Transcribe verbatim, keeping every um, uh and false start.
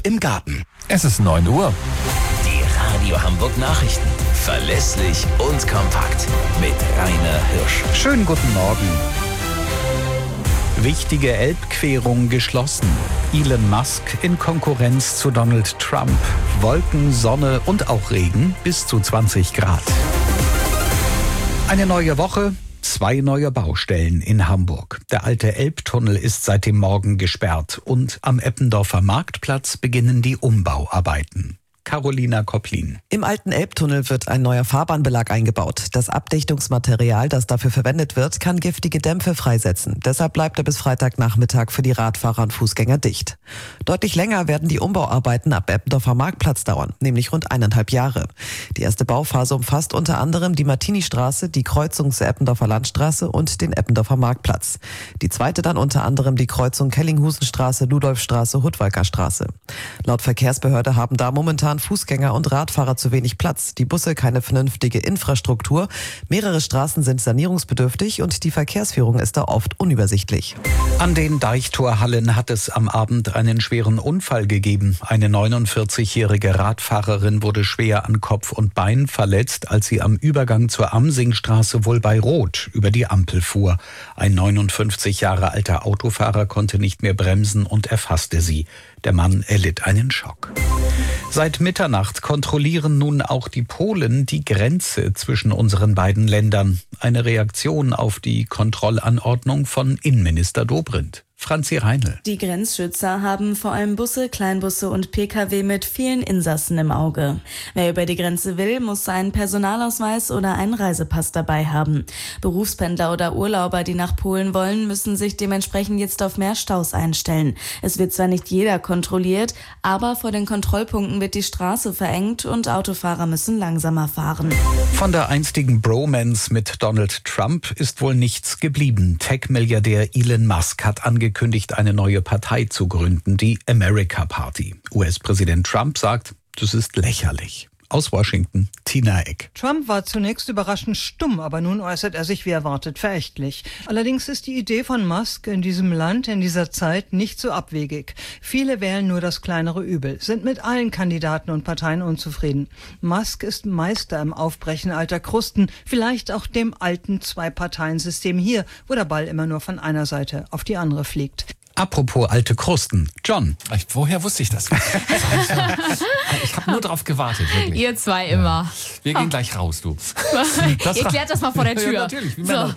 im Garten. Es ist neun Uhr. Die Radio Hamburg Nachrichten. Verlässlich und kompakt. Mit Rainer Hirsch. Schönen guten Morgen. Wichtige Elbquerung geschlossen. Elon Musk in Konkurrenz zu Donald Trump. Wolken, Sonne und auch Regen bis zu zwanzig Grad. Eine neue Woche, zwei neue Baustellen in Hamburg. Der alte Elbtunnel ist seit dem Morgen gesperrt und am Eppendorfer Marktplatz beginnen die Umbauarbeiten. Carolina Kopplin. Im alten Elbtunnel wird ein neuer Fahrbahnbelag eingebaut. Das Abdichtungsmaterial, das dafür verwendet wird, kann giftige Dämpfe freisetzen. Deshalb bleibt er bis Freitagnachmittag für die Radfahrer und Fußgänger dicht. Deutlich länger werden die Umbauarbeiten ab Eppendorfer Marktplatz dauern, nämlich rund eineinhalb Jahre. Die erste Bauphase umfasst unter anderem die Martini-Straße, die Kreuzung zur Eppendorfer Landstraße und den Eppendorfer Marktplatz. Die zweite dann unter anderem die Kreuzung Kellinghusenstraße, Ludolfstraße, Huttwalker Straße. Laut Verkehrsbehörde haben da momentan Fußgänger und Radfahrer zu wenig Platz, die Busse keine vernünftige Infrastruktur, mehrere Straßen sind sanierungsbedürftig und die Verkehrsführung ist da oft unübersichtlich. An den Deichtorhallen hat es am Abend einen schweren Unfall gegeben. Eine neunundvierzigjährige Radfahrerin wurde schwer an Kopf und Bein verletzt, als sie am Übergang zur Amsingstraße wohl bei Rot über die Ampel fuhr. Ein neunundfünfzig Jahre alter Autofahrer konnte nicht mehr bremsen und erfasste sie. Der Mann erlitt einen Schock. Seit Mitternacht kontrollieren nun auch die Polen die Grenze zwischen unseren beiden Ländern. Eine Reaktion auf die Kontrollanordnung von Innenminister Dobrindt. Franzi Reinl. Die Grenzschützer haben vor allem Busse, Kleinbusse und Pkw mit vielen Insassen im Auge. Wer über die Grenze will, muss einen Personalausweis oder einen Reisepass dabei haben. Berufspendler oder Urlauber, die nach Polen wollen, müssen sich dementsprechend jetzt auf mehr Staus einstellen. Es wird zwar nicht jeder kontrolliert, aber vor den Kontrollpunkten wird die Straße verengt und Autofahrer müssen langsamer fahren. Von der einstigen Bromance mit Donald Trump ist wohl nichts geblieben. Tech-Milliardär Elon Musk hat angekündigt, angekündigt, eine neue Partei zu gründen, die America Party. U S-Präsident Trump sagt, das ist lächerlich. Aus Washington, Tina Eck. Trump war zunächst überraschend stumm, aber nun äußert er sich wie erwartet verächtlich. Allerdings ist die Idee von Musk in diesem Land, in dieser Zeit nicht so abwegig. Viele wählen nur das kleinere Übel, sind mit allen Kandidaten und Parteien unzufrieden. Musk ist Meister im Aufbrechen alter Krusten, vielleicht auch dem alten Zwei-Parteien-System hier, wo der Ball immer nur von einer Seite auf die andere fliegt. Apropos alte Krusten. John. Ich, woher wusste ich das? Ich habe nur drauf gewartet, wirklich. Ihr zwei immer. Wir gehen gleich raus, du. Ihr klärt das mal vor der Tür. Ja, natürlich, wie so. Männer.